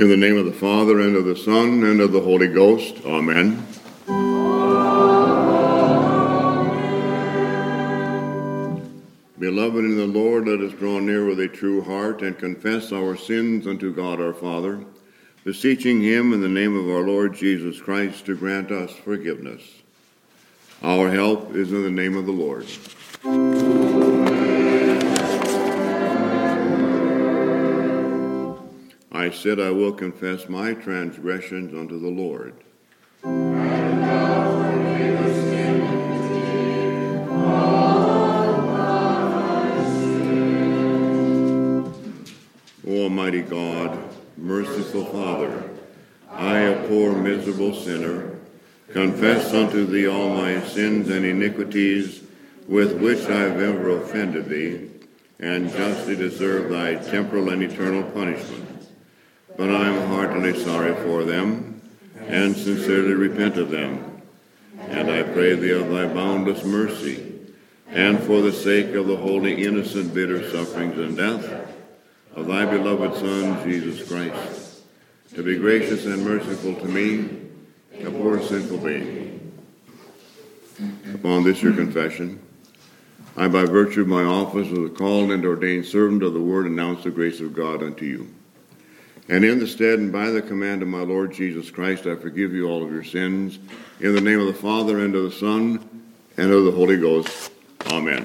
In the name of the Father, and of the Son, and of the Holy Ghost. Amen. Beloved in the Lord, let us draw near with a true heart and confess our sins unto God our Father, beseeching him in the name of our Lord Jesus Christ to grant us forgiveness. Our help is in the name of the Lord. I said, I will confess my transgressions unto the Lord. And thou forgive us O Almighty God, merciful Father, I, a poor miserable sinner, confess unto thee all my sins and iniquities with which I have ever offended thee, and justly deserve thy temporal and eternal punishment. But I am heartily sorry for them, and sincerely repent of them. And I pray thee of thy boundless mercy, and for the sake of the holy, innocent, bitter sufferings and death of thy beloved Son, Jesus Christ, to be gracious and merciful to me, a poor sinful being. Upon this your confession, I, by virtue of my office as a called and ordained servant of the word, announce the grace of God unto you. And in the stead and by the command of my Lord Jesus Christ, I forgive you all of your sins. In the name of the Father, and of the Son, and of the Holy Ghost. Amen.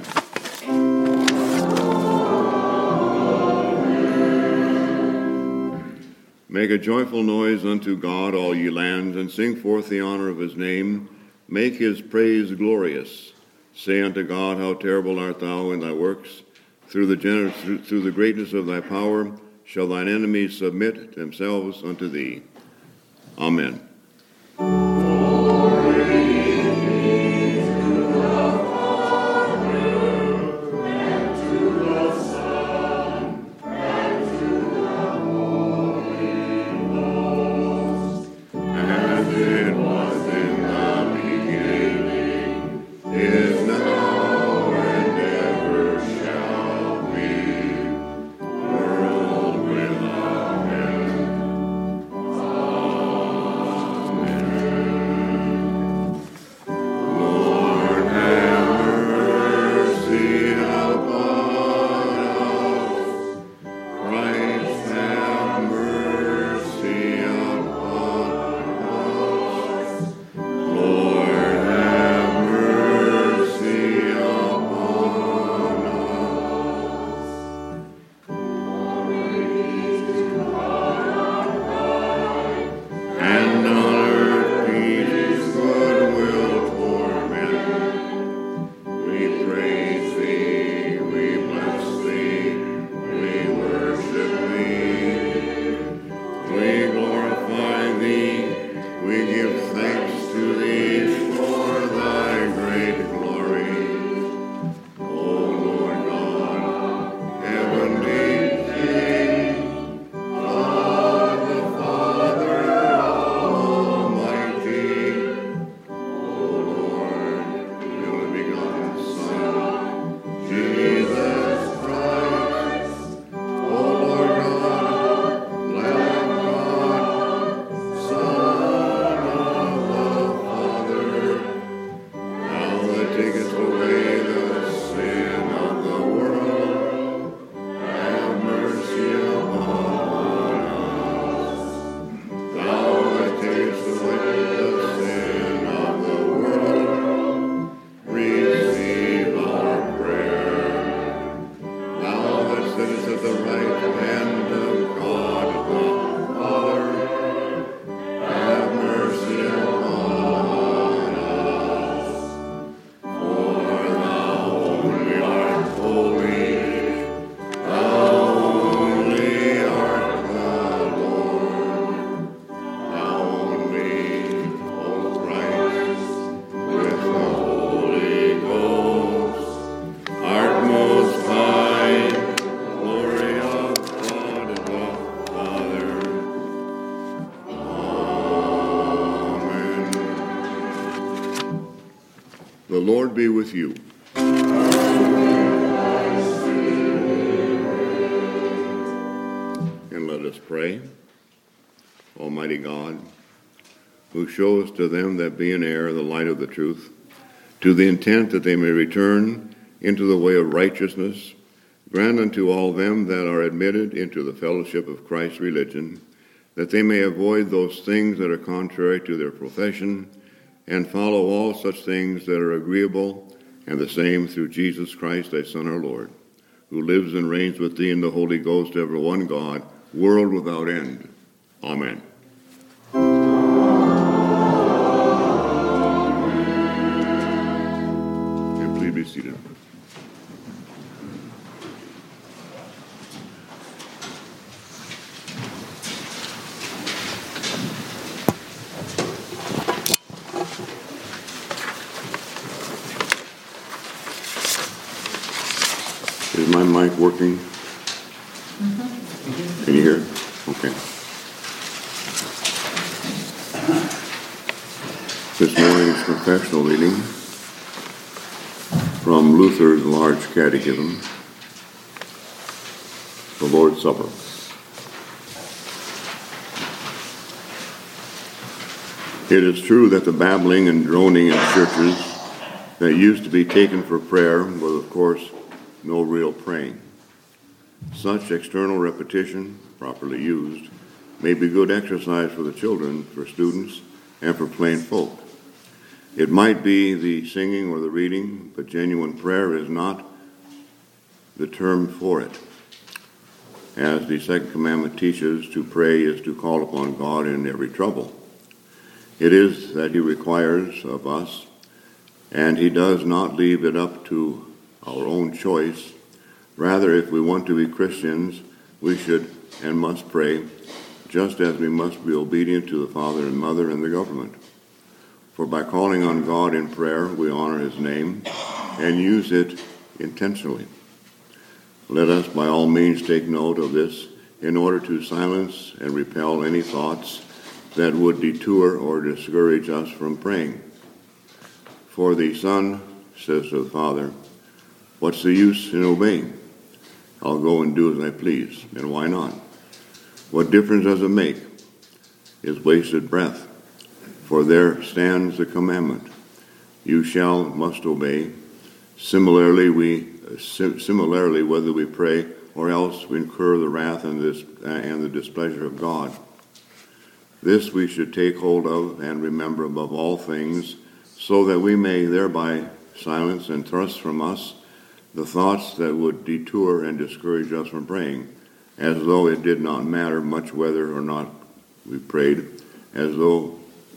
Make a joyful noise unto God, all ye lands, and sing forth the honor of his name. Make his praise glorious. Say unto God, how terrible art thou in thy works. Through the greatness of thy power shall thine enemies submit themselves unto thee. Amen. The Lord be with you. And let us pray. Almighty God, who shows to them that be in error the light of the truth, to the intent that they may return into the way of righteousness, grant unto all them that are admitted into the fellowship of Christ's religion, that they may avoid those things that are contrary to their profession, and follow all such things that are agreeable, and the same through Jesus Christ, thy Son, our Lord, who lives and reigns with thee in the Holy Ghost, ever one God, world without end. Amen. And please be seated. Is my mic working? Can you hear? Okay. This morning's confessional reading from Luther's Large Catechism, the Lord's Supper. It is true that the babbling and droning in churches that used to be taken for prayer was, of course, no real praying. Such external repetition, properly used, may be good exercise for the children, for students, and for plain folk. It might be the singing or the reading, but genuine prayer is not the term for it. As the second commandment teaches, to pray is to call upon God in every trouble. It is that he requires of us, and he does not leave it up to our own choice. Rather, if we want to be Christians, we should and must pray, just as we must be obedient to the father and mother and the government. For by calling on God in prayer, we honor his name and use it intentionally. Let us by all means take note of this in order to silence and repel any thoughts that would detour or discourage us from praying. For the Son says to the Father, "What's the use in obeying? I'll go and do as I please." And why not? What difference does it make? Is wasted breath. For there stands the commandment, "You must obey." Similarly, whether we pray or else we incur the wrath and the displeasure of God. This we should take hold of and remember above all things, so that we may thereby silence and thrust from us the thoughts that would detour and discourage us from praying, as though it did not matter much whether or not we prayed, as though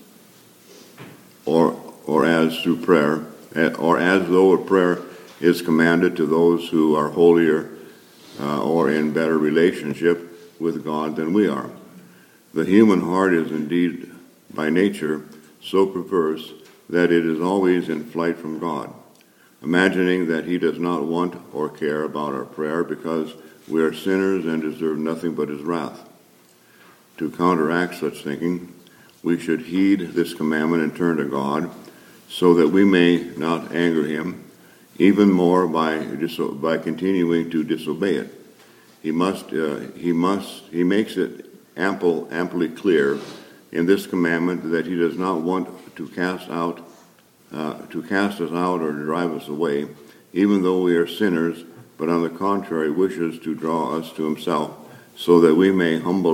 a prayer is commanded to those who are holier or in better relationship with God than we are. The human heart is indeed by nature so perverse that it is always in flight from God, imagining that he does not want or care about our prayer because we are sinners and deserve nothing but his wrath. To counteract such thinking, we should heed this commandment and turn to God, so that we may not anger him even more by continuing to disobey it. He makes it amply clear in this commandment that he does not want to cast us out or drive us away, even though we are sinners, but on the contrary wishes to draw us to himself, so that we may humble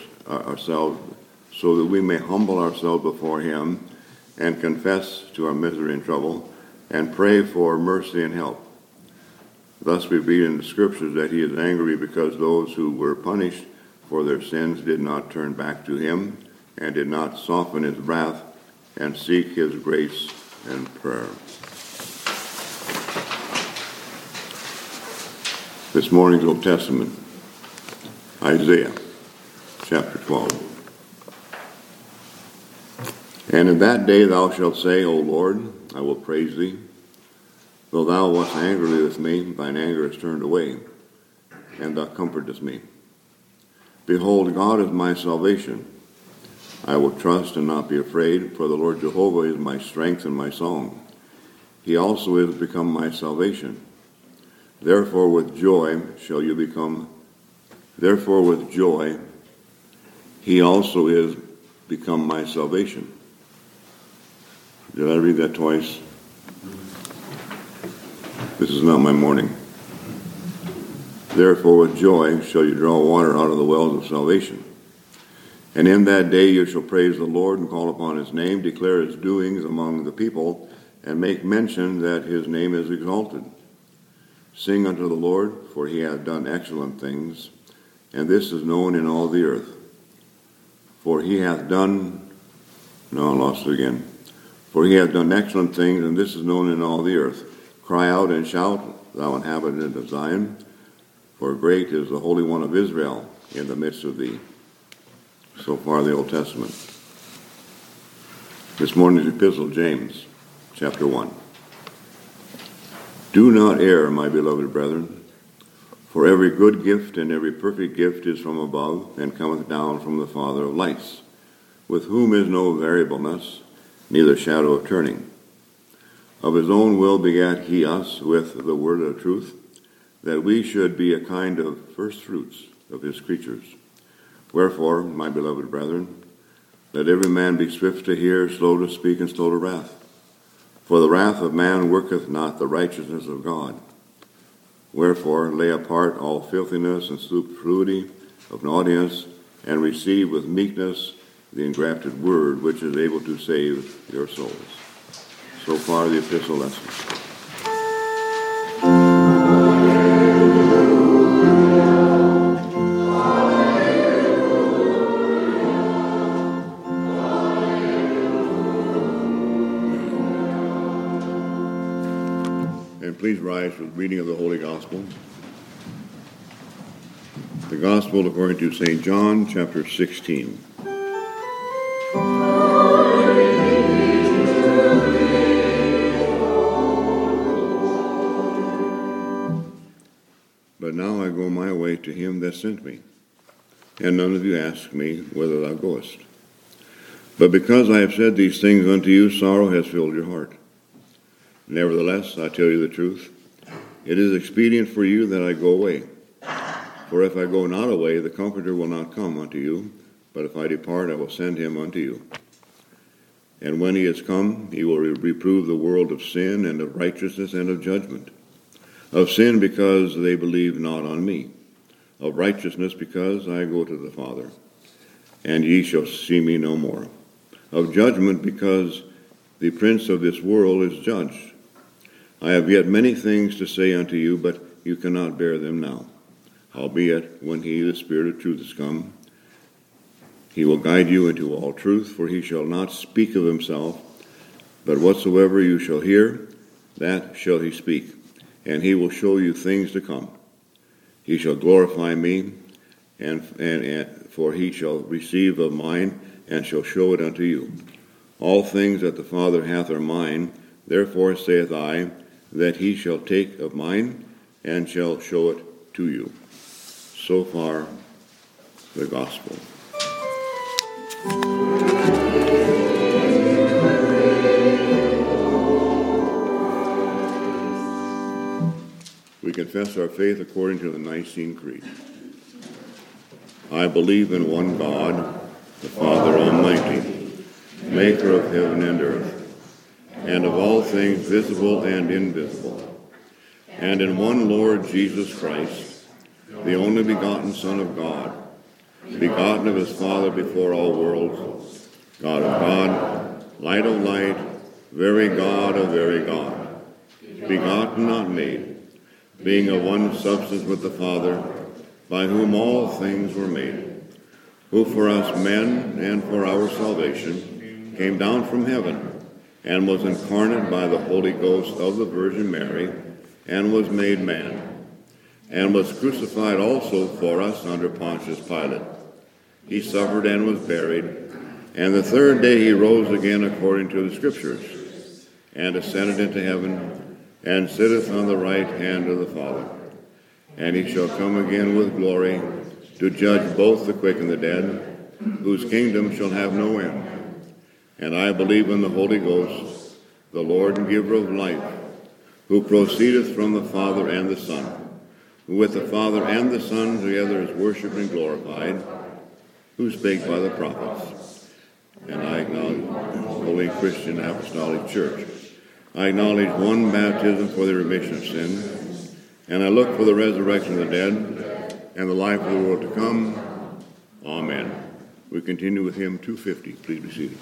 ourselves before him and confess to our misery and trouble and pray for mercy and help. Thus we read in the scriptures that he is angry because those who were punished for their sins did not turn back to him and did not soften his wrath and seek his grace and prayer. This morning's Old Testament, Isaiah chapter 12. "And in that day thou shalt say, O Lord, I will praise thee. Though thou wast angry with me, thine anger is turned away, and thou comfortest me. Behold, God is my salvation. I will trust and not be afraid, for the Lord Jehovah is my strength and my song. He also is become my salvation. Therefore with joy he also is become my salvation. Did I read that twice? This is not my morning. Therefore with joy shall you draw water out of the wells of salvation. And in that day you shall praise the Lord and call upon his name, declare his doings among the people, and make mention that his name is exalted. Sing unto the Lord, for he hath done excellent things, and this is known in all the earth. For he hath done, For he hath done excellent things, and this is known in all the earth. Cry out and shout, thou inhabitant of Zion, for great is the Holy One of Israel in the midst of thee. So far the Old Testament. This morning's epistle, James, chapter 1. Do not err, my beloved brethren, for every good gift and every perfect gift is from above, and cometh down from the Father of lights, with whom is no variableness, neither shadow of turning. Of his own will begat he us with the word of truth, that we should be a kind of first fruits of his creatures. Wherefore, my beloved brethren, let every man be swift to hear, slow to speak, and slow to wrath. For the wrath of man worketh not the righteousness of God. Wherefore, lay apart all filthiness and superfluity of naughtiness, and receive with meekness the engrafted word, which is able to save your souls. So far, the epistle lesson. And please rise for the reading of the Holy Gospel. The Gospel according to St. John, chapter 16. But now I go my way to him that sent me, and none of you ask me whither thou goest. But because I have said these things unto you, sorrow has filled your heart. Nevertheless, I tell you the truth, it is expedient for you that I go away. For if I go not away, the Comforter will not come unto you, but if I depart, I will send him unto you. And when he is come, he will reprove the world of sin, and of righteousness, and of judgment. Of sin, because they believe not on me. Of righteousness, because I go to the Father, and ye shall see me no more. Of judgment, because the prince of this world is judged. I have yet many things to say unto you, but you cannot bear them now. Howbeit, when he, the Spirit of truth, is come, he will guide you into all truth, for he shall not speak of himself, but whatsoever you shall hear, that shall he speak, and he will show you things to come. He shall glorify me, and for he shall receive of mine, and shall show it unto you. All things that the Father hath are mine, therefore saith I, that he shall take of mine, and shall show it to you. So far, the Gospel. We confess our faith according to the Nicene Creed. I believe in one God, the Father Almighty, maker of heaven and earth, and of all things visible and invisible, and in one Lord Jesus Christ, the only begotten Son of God, begotten of his Father before all worlds, God of God, light of light, very God of very God, begotten, not made, being of one substance with the Father, by whom all things were made, who for us men and for our salvation came down from heaven, and was incarnate by the Holy Ghost of the Virgin Mary, and was made man, and was crucified also for us under Pontius Pilate. He suffered and was buried, and the third day he rose again according to the Scriptures, and ascended into heaven, and sitteth on the right hand of the Father. And he shall come again with glory, to judge both the quick and the dead, whose kingdom shall have no end. And I believe in the Holy Ghost, the Lord and giver of life, who proceedeth from the Father and the Son, who with the Father and the Son together is worshipped and glorified, who spake by the prophets. And I acknowledge the Holy Christian Apostolic Church. I acknowledge one baptism for the remission of sin, and I look for the resurrection of the dead and the life of the world to come. Amen. We continue with hymn 250. Please be seated.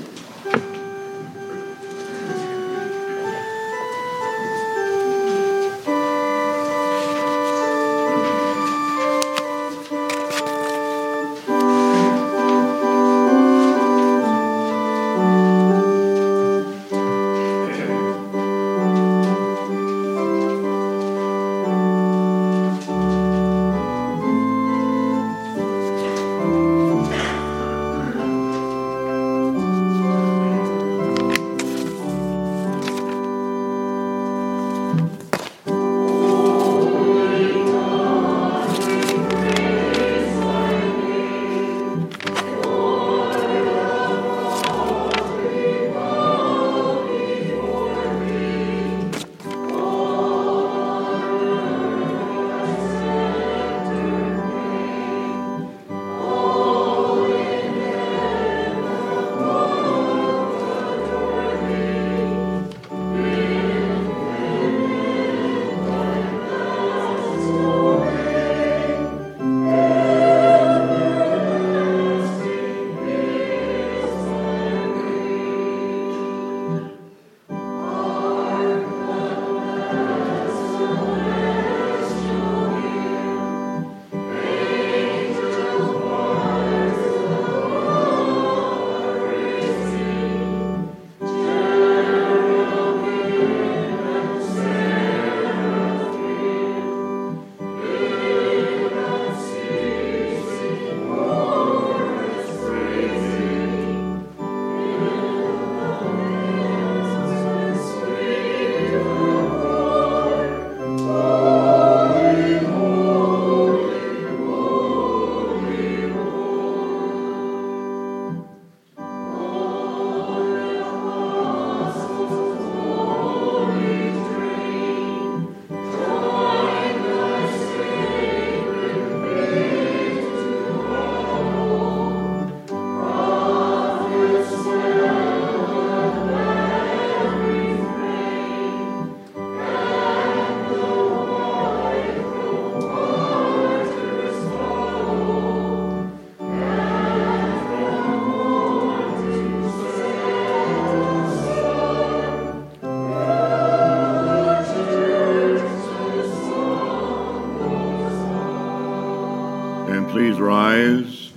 Please rise.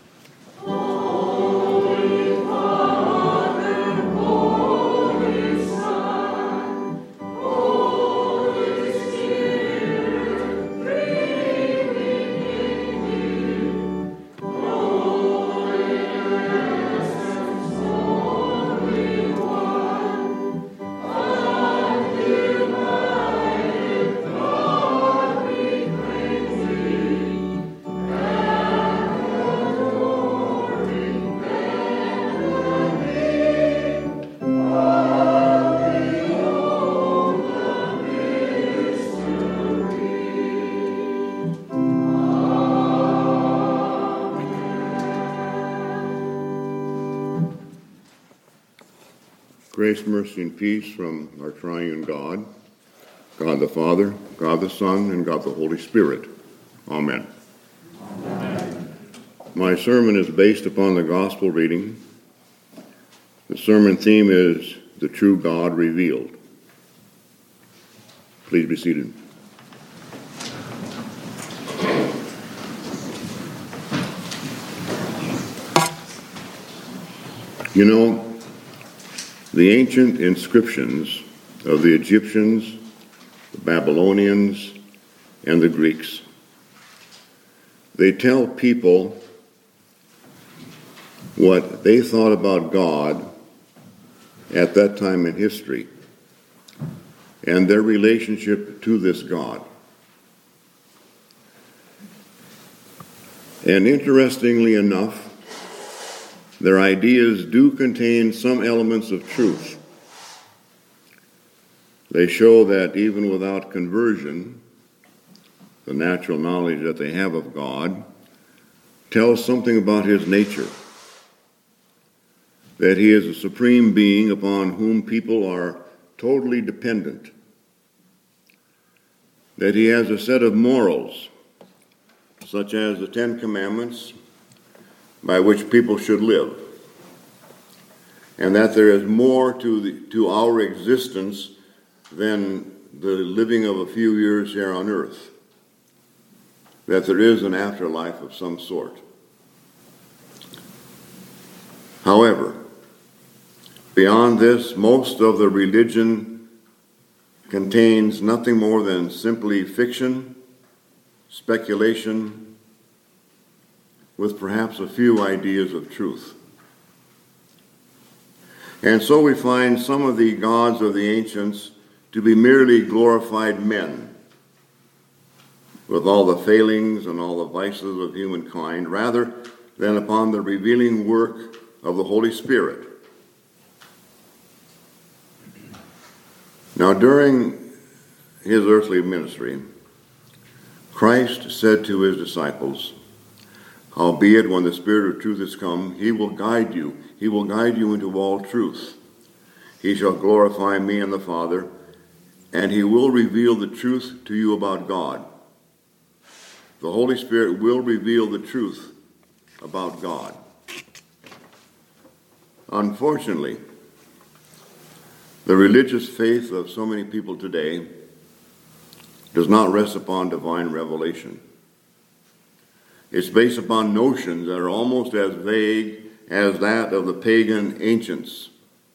Holy Father, Holy Son, Holy Spirit, three in you. Holy Essence, Holy One, undivided God, we praise thee. Grace, mercy, and peace from our triune God, God the Father, God the Son, and God the Holy Spirit. Amen. Amen. My sermon is based upon the gospel reading. The sermon theme is the true God revealed. Please be seated. You know, the ancient inscriptions of the Egyptians, the Babylonians, and the Greeks, they tell people what they thought about God at that time in history and their relationship to this God. And interestingly enough, their ideas do contain some elements of truth. They show that even without conversion, the natural knowledge that they have of God tells something about his nature, that he is a supreme being upon whom people are totally dependent, that he has a set of morals, such as the Ten Commandments, by which people should live, and that there is more to our existence than the living of a few years here on earth, that there is an afterlife of some sort. However, beyond this, most of the religion contains nothing more than simply fiction, speculation, with perhaps a few ideas of truth. And so we find some of the gods of the ancients to be merely glorified men, with all the failings and all the vices of humankind, rather than upon the revealing work of the Holy Spirit. Now, during his earthly ministry, Christ said to his disciples, "Howbeit, when the Spirit of truth is come, he will guide you. He will guide you into all truth. He shall glorify me and the Father, and he will reveal the truth to you about God." The Holy Spirit will reveal the truth about God. Unfortunately, the religious faith of so many people today does not rest upon divine revelation. It's based upon notions that are almost as vague as that of the pagan ancients.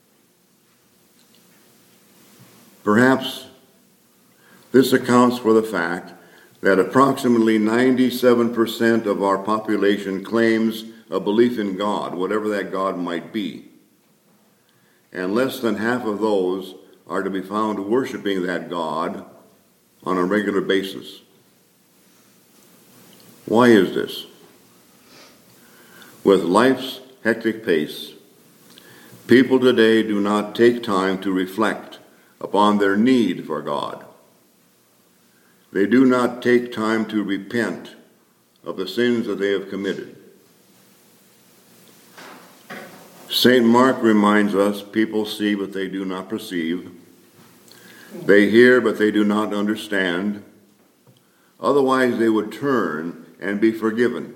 Perhaps this accounts for the fact that approximately 97% of our population claims a belief in God, whatever that God might be, and less than half of those are to be found worshiping that God on a regular basis. Why is this? With life's hectic pace, people today do not take time to reflect upon their need for God. They do not take time to repent of the sins that they have committed. St. Mark reminds us, people see but they do not perceive. They hear but they do not understand. Otherwise they would turn and be forgiven.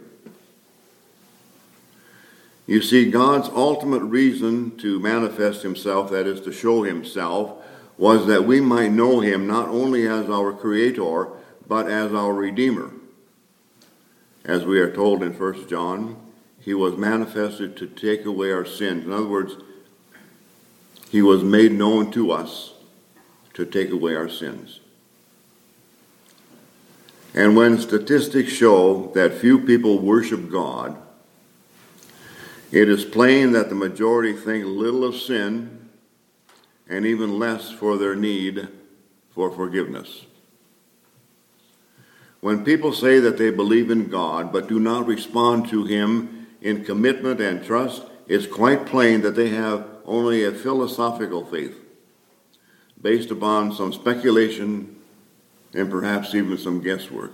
You see, God's ultimate reason to manifest himself, that is to show himself, was that we might know him not only as our Creator, but as our Redeemer. As we are told in 1 John, he was manifested to take away our sins. In other words, he was made known to us to take away our sins. And when statistics show that few people worship God, it is plain that the majority think little of sin and even less for their need for forgiveness. When people say that they believe in God but do not respond to him in commitment and trust, it's quite plain that they have only a philosophical faith based upon some speculation and perhaps even some guesswork.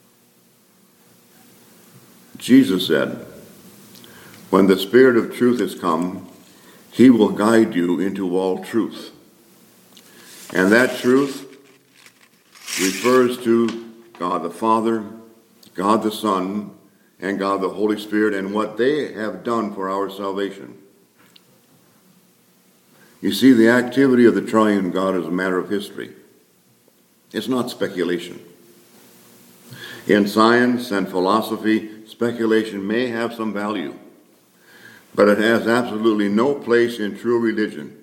Jesus said, "When the Spirit of truth is come, he will guide you into all truth." And that truth refers to God the Father, God the Son, and God the Holy Spirit, and what they have done for our salvation. You see, the activity of the triune God is a matter of history. It's not speculation. In science and philosophy, speculation may have some value, but it has absolutely no place in true religion.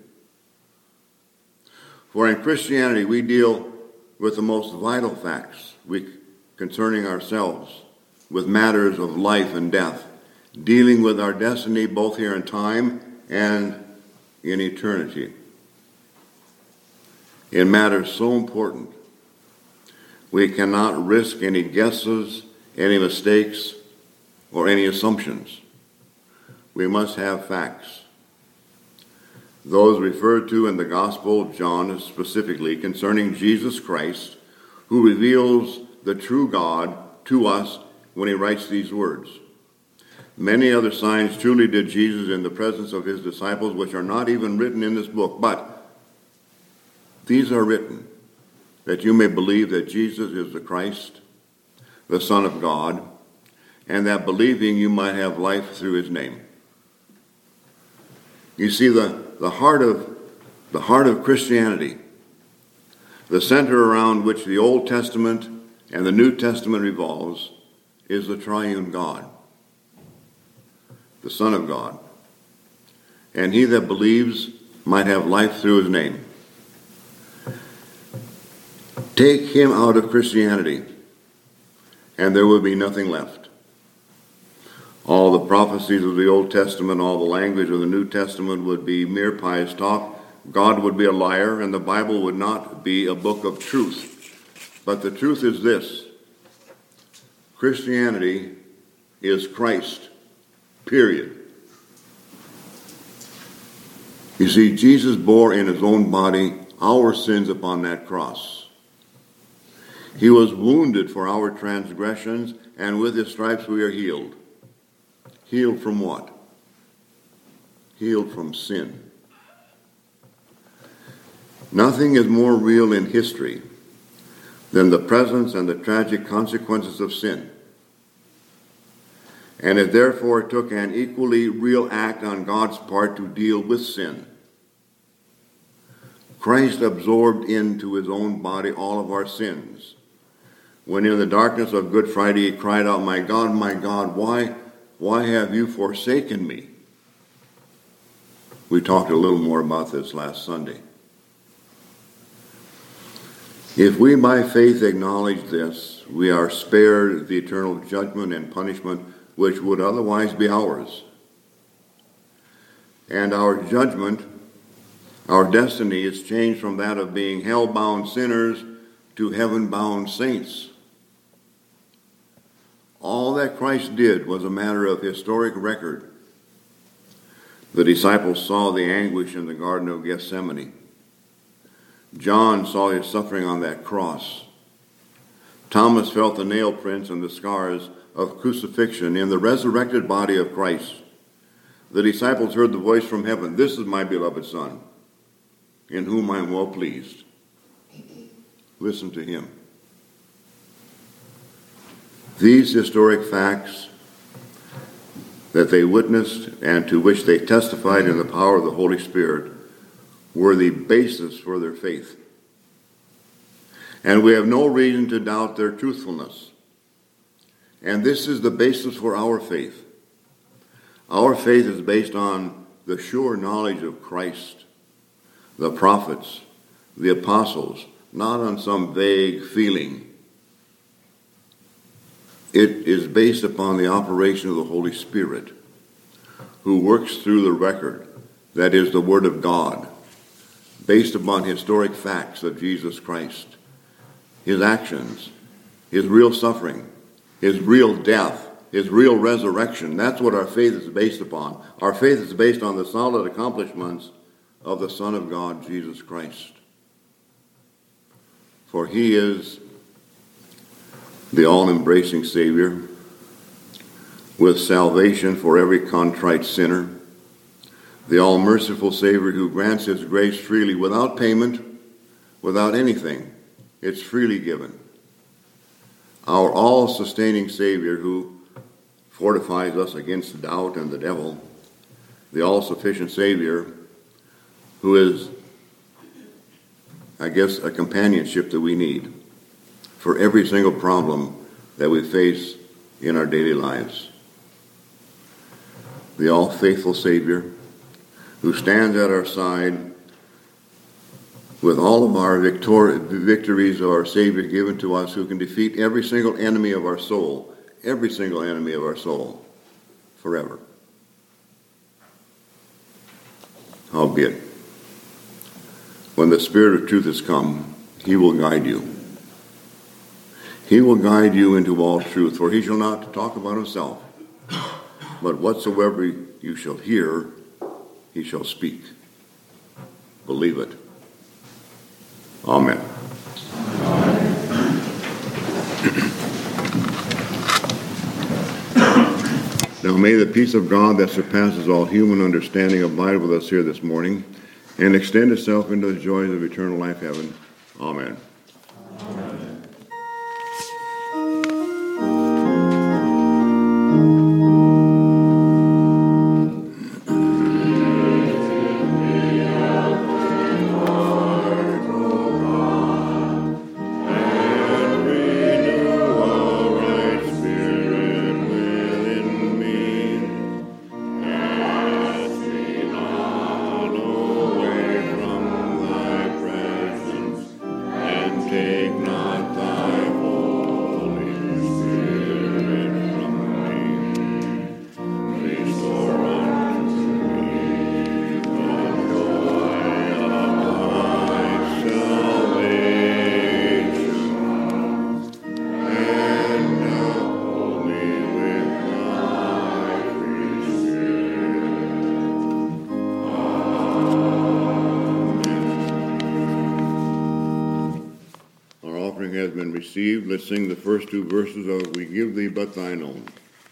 For in Christianity, we deal with the most vital facts concerning ourselves, with matters of life and death, dealing with our destiny both here in time and in eternity. In matters so important, we cannot risk any guesses, any mistakes, or any assumptions. We must have facts. Those referred to in the Gospel of John specifically concerning Jesus Christ, who reveals the true God to us when he writes these words. Many other signs truly did Jesus in the presence of his disciples, which are not even written in this book. But these are written that you may believe that Jesus is the Christ, the Son of God, and that believing you might have life through his name. You see, the heart of Christianity, the center around which the Old Testament and the New Testament revolves, is the triune God, the Son of God. And he that believes might have life through his name. Take him out of Christianity, and there will be nothing left. All the prophecies of the Old Testament, all the language of the New Testament would be mere pious talk. God would be a liar, and the Bible would not be a book of truth. But the truth is this: Christianity is Christ, period. You see, Jesus bore in his own body our sins upon that cross. He was wounded for our transgressions, and with his stripes we are healed. Healed from what? Healed from sin. Nothing is more real in history than the presence and the tragic consequences of sin. And it therefore took an equally real act on God's part to deal with sin. Christ absorbed into his own body all of our sins. When in the darkness of Good Friday he cried out, my God, why have you forsaken me?" We talked a little more about this last Sunday. If we by faith acknowledge this, we are spared the eternal judgment and punishment which would otherwise be ours. And our judgment, our destiny, is changed from that of being hell-bound sinners to heaven-bound saints. All that Christ did was a matter of historic record. The disciples saw the anguish in the Garden of Gethsemane. John saw his suffering on that cross. Thomas felt the nail prints and the scars of crucifixion in the resurrected body of Christ. The disciples heard the voice from heaven, "This is my beloved Son, in whom I am well pleased. Listen to him." These historic facts that they witnessed and to which they testified in the power of the Holy Spirit were the basis for their faith. And we have no reason to doubt their truthfulness. And this is the basis for our faith. Our faith is based on the sure knowledge of Christ, the prophets, the apostles, not on some vague feeling. It is based upon the operation of the Holy Spirit, who works through the record, that is the Word of God, based upon historic facts of Jesus Christ, his actions, his real suffering, his real death, his real resurrection. That's what our faith is based upon. Our faith is based on the solid accomplishments of the Son of God, Jesus Christ. For he is the all-embracing Savior, with salvation for every contrite sinner, the all-merciful Savior who grants his grace freely without payment, without anything. It's freely given. Our all-sustaining Savior who fortifies us against doubt and the devil, the all-sufficient Savior who is, I guess, a companionship that we need for every single problem that we face in our daily lives. The all-faithful Savior who stands at our side with all of our victories of our Savior given to us, who can defeat every single enemy of our soul, forever. Howbeit, when the Spirit of truth has come, he will guide you. He will guide you into all truth, for he shall not talk about himself, but whatsoever you shall hear, he shall speak. Believe it. Amen. Now may the peace of God that surpasses all human understanding abide with us here this morning and extend itself into the joys of eternal life heaven. Amen. Amen. Has been received. Let's sing the first two verses of We Give Thee But Thine Own.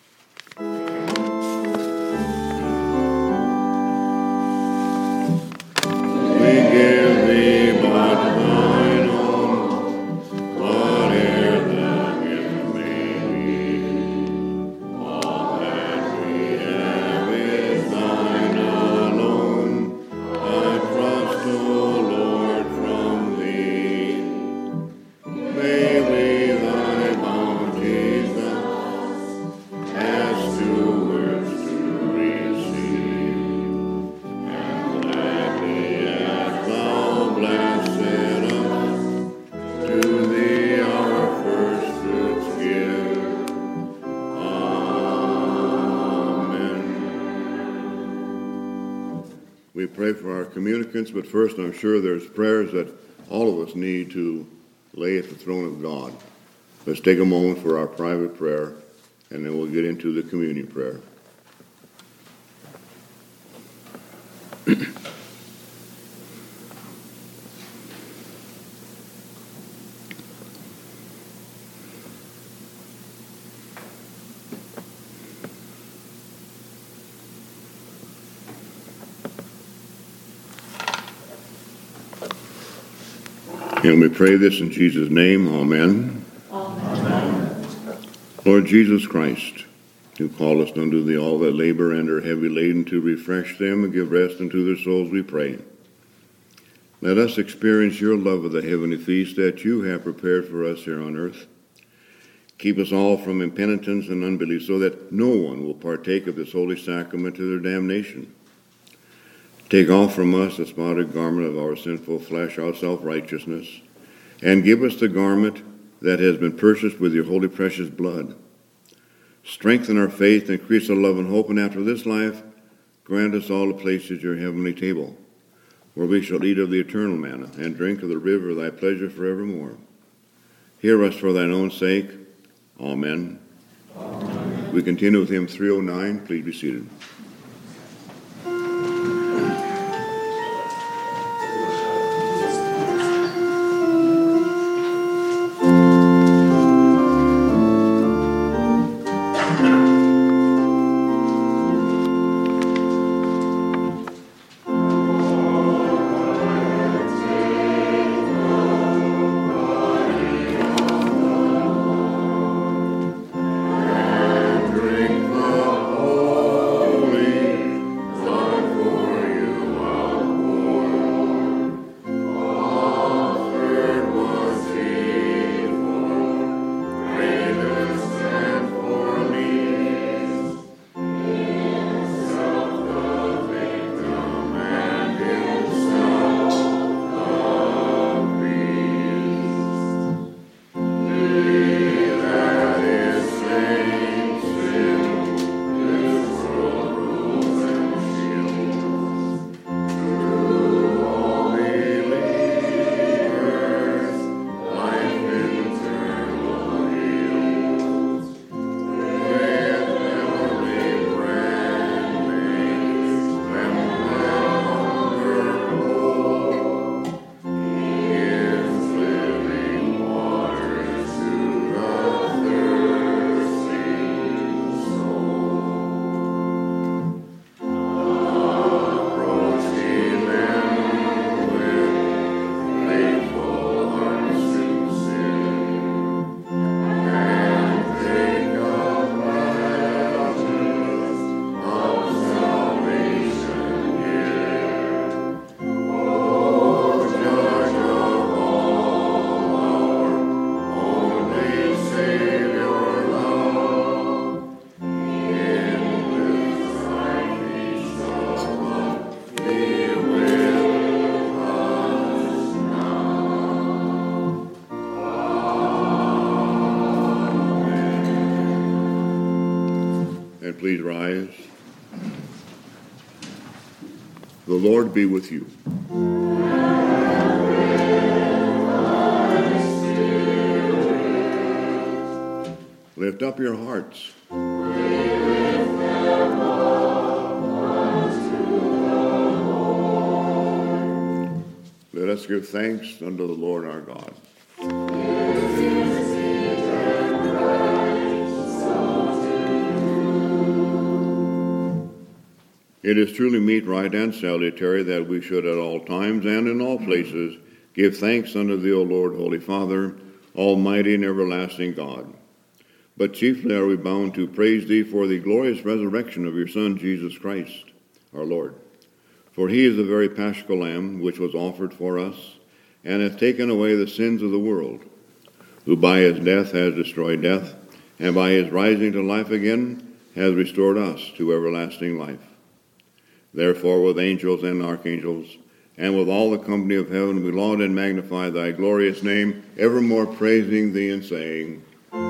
We give Thee but Thine own, whate'er the gift may be. All that we have is Thine alone. I trust, O Lord, from Thee. May we Thy bounty thus, as stewards to receive, and gladly as Thou blessed us, to Thee our first fruits give. Amen. We pray for our communicants, but first I'm sure there's prayers that all of us need to lay at the throne of God. Let's take a moment for our private prayer, and then we'll get into the communion prayer. And we pray this in Jesus' name. Amen. Amen. Lord Jesus Christ, who callest unto Thee all that labor and are heavy laden, to refresh them and give rest unto their souls, we pray. Let us experience Your love of the heavenly feast that You have prepared for us here on earth. Keep us all from impenitence and unbelief, so that no one will partake of this holy sacrament to their damnation. Take off from us the spotted garment of our sinful flesh, our self-righteousness, and give us the garment that has been purchased with Your holy precious blood. Strengthen our faith, increase our love and hope, and after this life, grant us all a place at Your heavenly table, where we shall eat of the eternal manna and drink of the river of Thy pleasure forevermore. Hear us for Thine own sake. Amen. Amen. We continue with hymn 309. Please be seated. Drink the and please rise. The Lord be with you. Lift up your hearts. Let us give thanks unto the Lord our God. It is truly meet, right, and salutary that we should at all times and in all places give thanks unto thee, O Lord, Holy Father, almighty and everlasting God. But chiefly are we bound to praise thee for the glorious resurrection of your Son, Jesus Christ, our Lord. For he is the very Paschal Lamb which was offered for us, and hath taken away the sins of the world, who by his death has destroyed death, and by his rising to life again has restored us to everlasting life. Therefore, with angels and archangels, and with all the company of heaven, we laud and magnify thy glorious name, evermore praising thee and saying,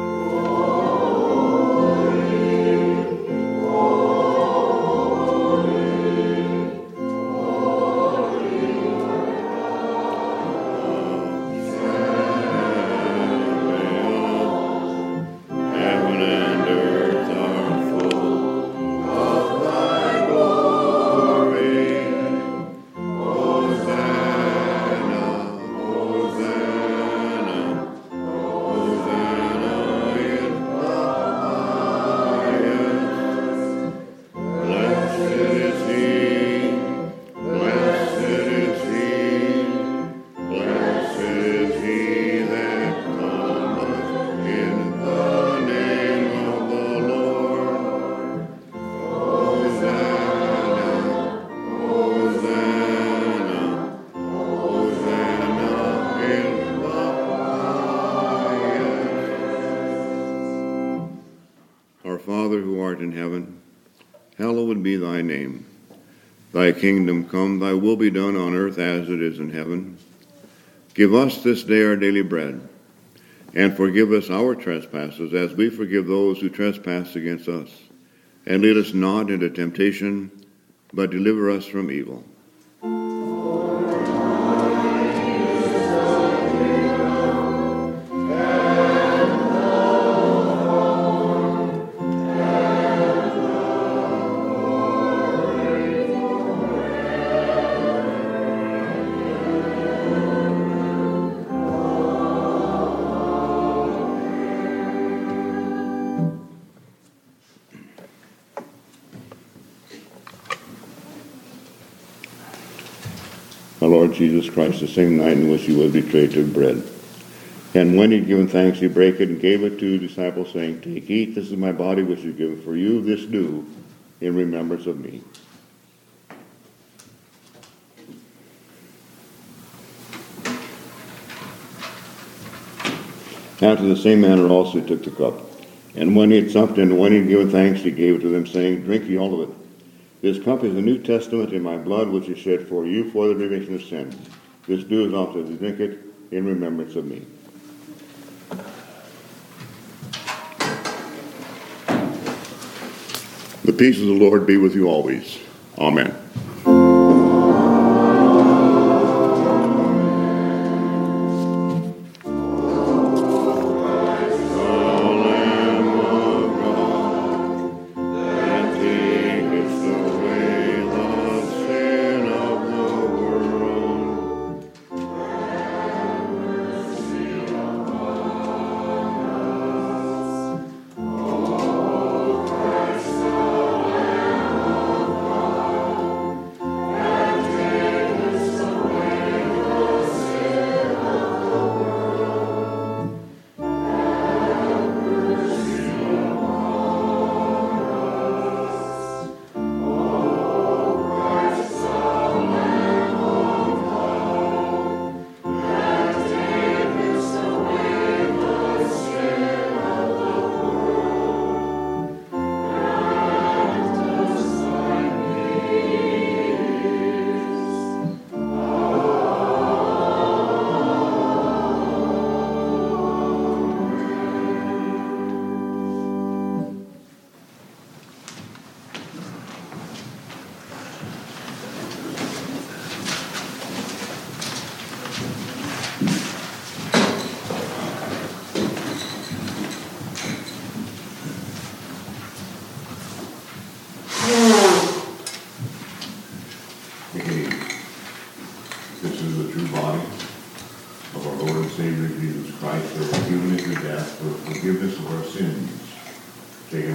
Our Father who art in heaven, hallowed be thy name. Thy kingdom come, thy will be done on earth as it is in heaven. Give us this day our daily bread, and forgive us our trespasses as we forgive those who trespass against us. And lead us not into temptation, but deliver us from evil. Our Lord Jesus Christ, the same night in which he was betrayed, took bread. And when he had given thanks, he brake it and gave it to his disciples, saying, Take, eat, this is my body which is given for you. This do in remembrance of me. After the same manner also he took the cup. And when he had supped and when he had given thanks, he gave it to them, saying, Drink ye all of it. This cup is the New Testament in my blood, which is shed for you for the remission of sins. This do as often as you drink it in remembrance of me. The peace of the Lord be with you always. Amen.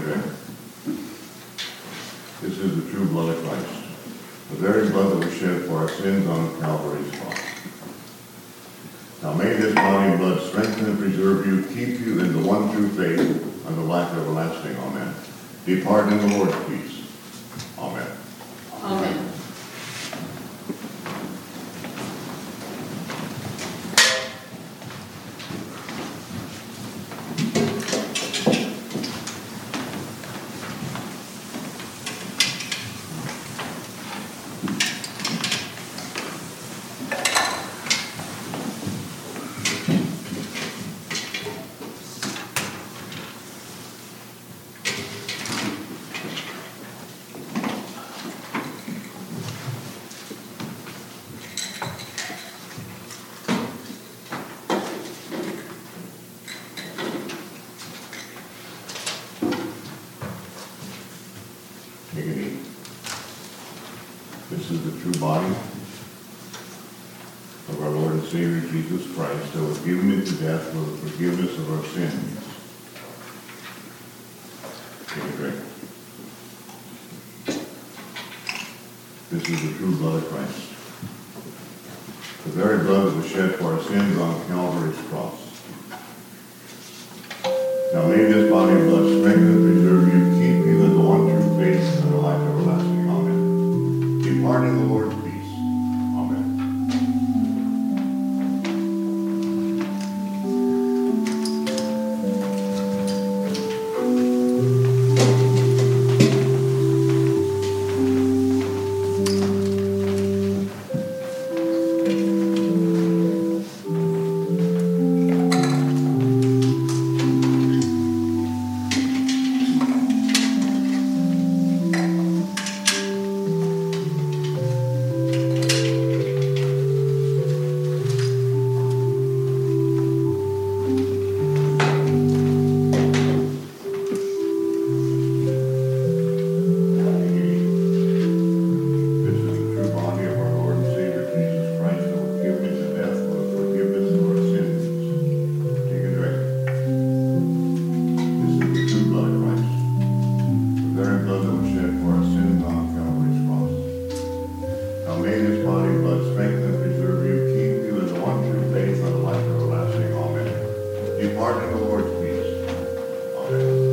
and drink. This is the true blood of Christ, the very blood that was shed for our sins on Calvary's cross. Now may this body and blood strengthen and preserve you, keep you in the one true faith, unto life everlasting. Amen. Depart in the Lord's peace. Amen. Amen. Take it easy. This is the true body of our Lord and Savior Jesus Christ, that was given into death for the forgiveness of our sins. Take a drink. This is the true blood of Christ, the very blood that was shed for our sins on Calvary's cross. Now may this body and blood strengthen and preserve you, keep you in the one true faith and the life everlasting. Amen. Depart in the Lord's peace. Amen. Depart in the Lord's peace. Amen.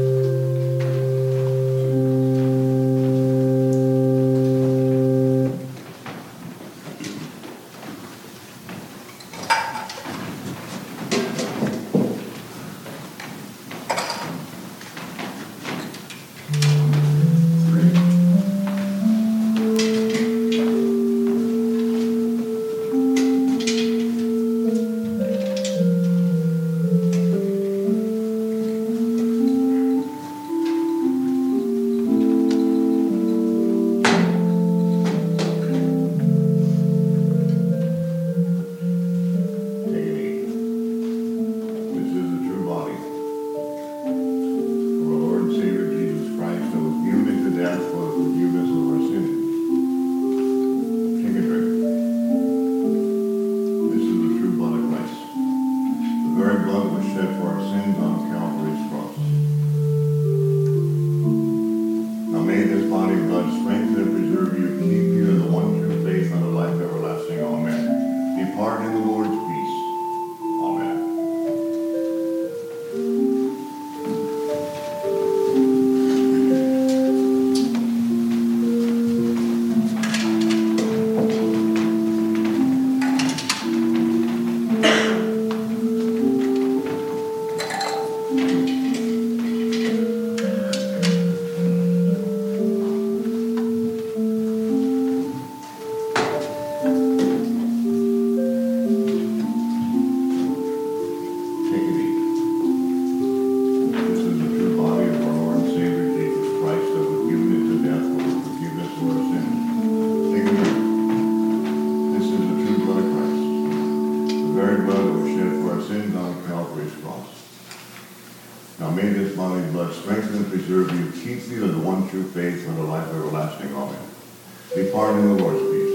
Now may this body and blood strengthen and preserve you, keep you in the one true faith and the life everlasting. Amen. Depart in the Lord's peace.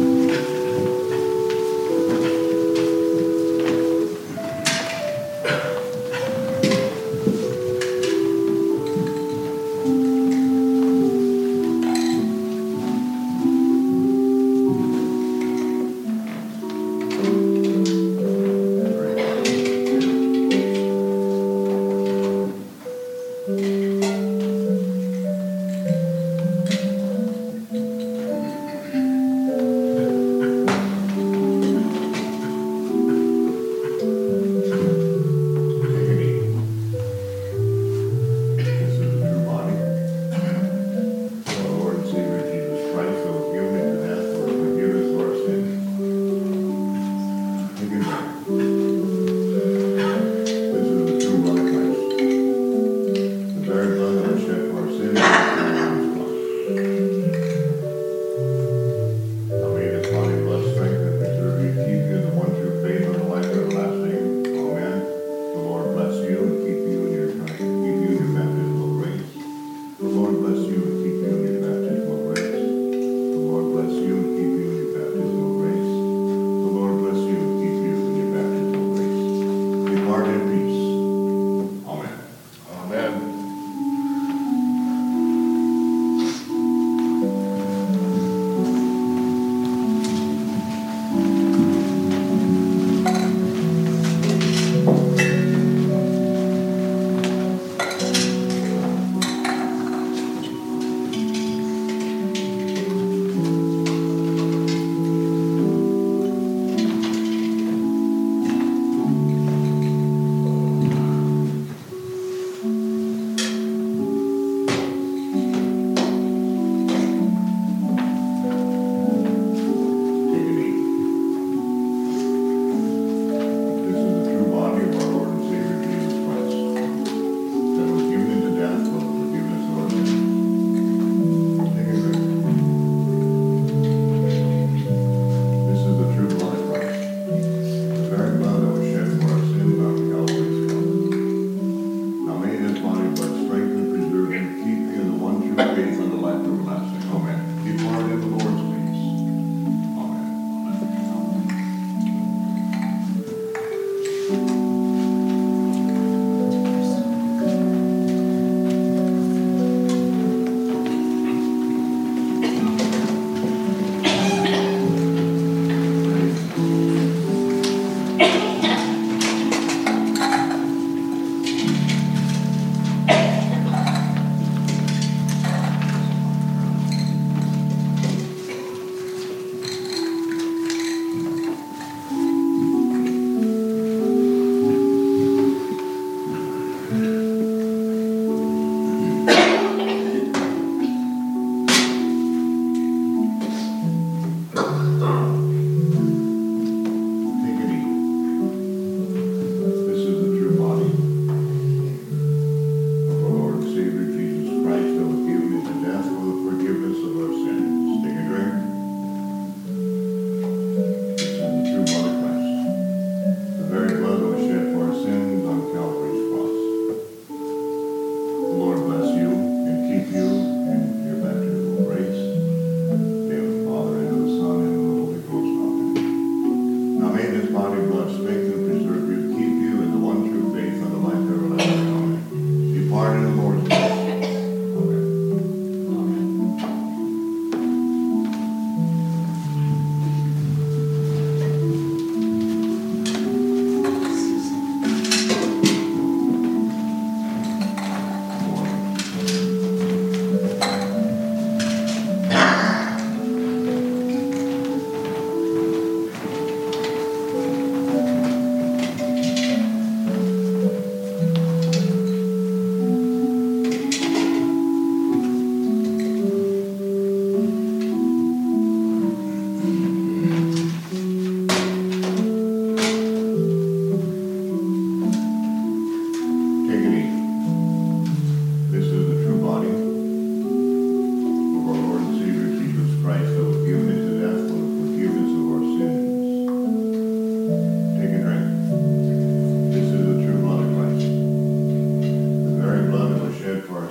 Amen.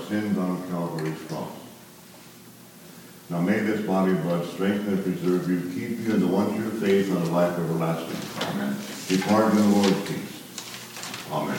sins on Calvary's cross. Now may this body and blood strengthen and preserve you, keep you in the one true faith and the life everlasting. Amen. Depart in the Lord's peace. Amen.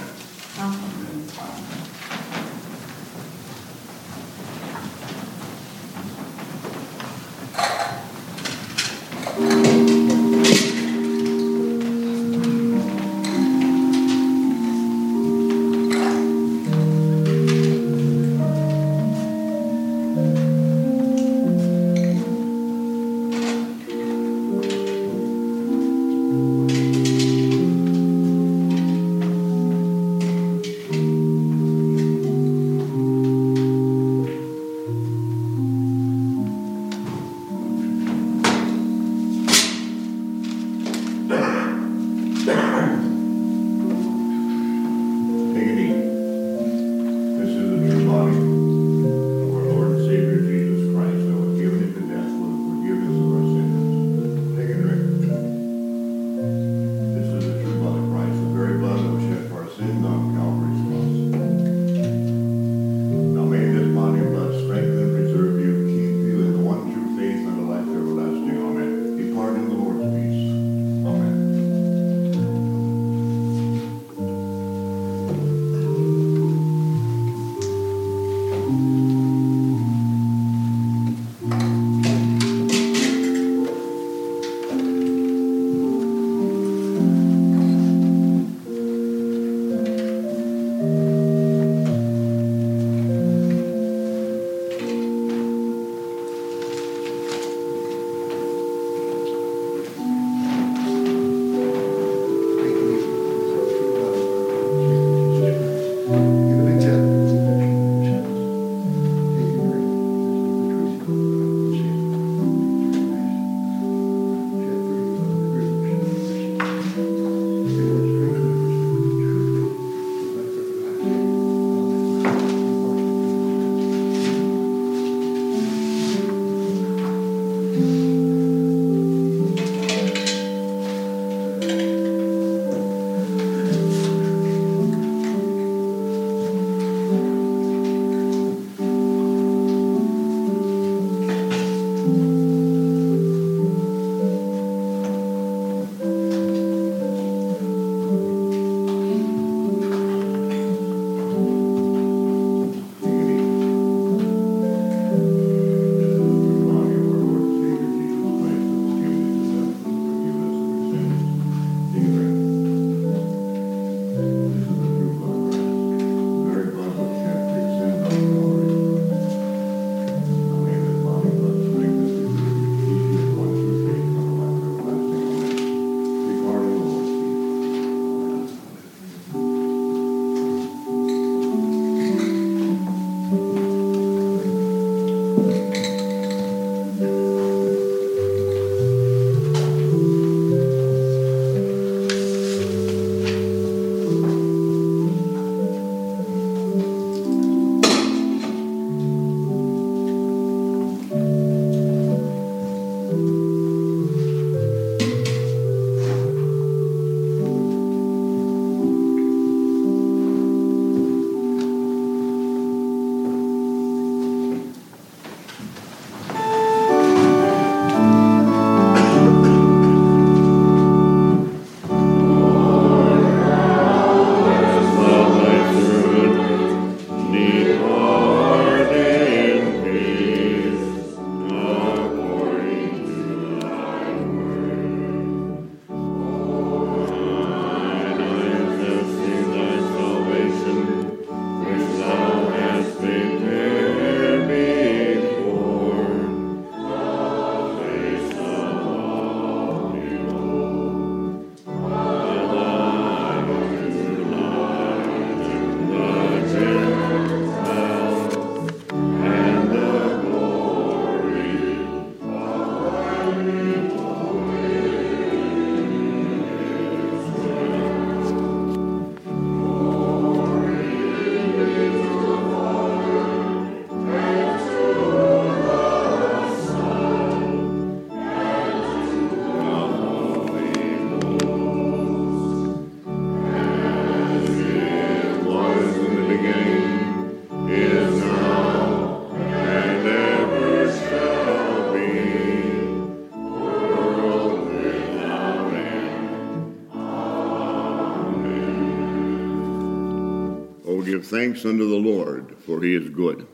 O give thanks unto the Lord, for he is good.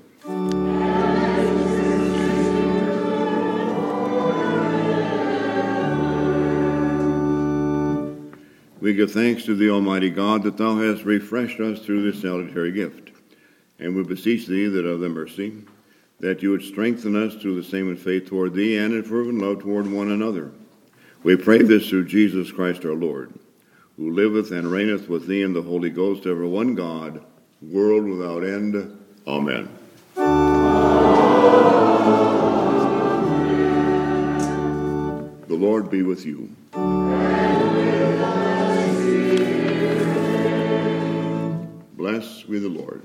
We give thanks to thee, Almighty God, that thou hast refreshed us through this salutary gift. And we beseech thee that of thy mercy, that you would strengthen us through the same in faith toward thee and in fervent love toward one another. We pray this through Jesus Christ our Lord, who liveth and reigneth with thee in the Holy Ghost, ever one God, world without end. Amen. The Lord be with you. Blessed be the Lord.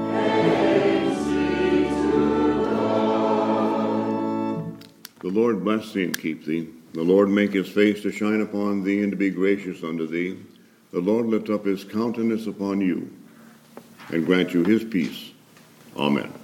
The Lord bless thee and keep thee. The Lord make his face to shine upon thee and to be gracious unto thee. The Lord lift up his countenance upon you and grant you his peace. Amen.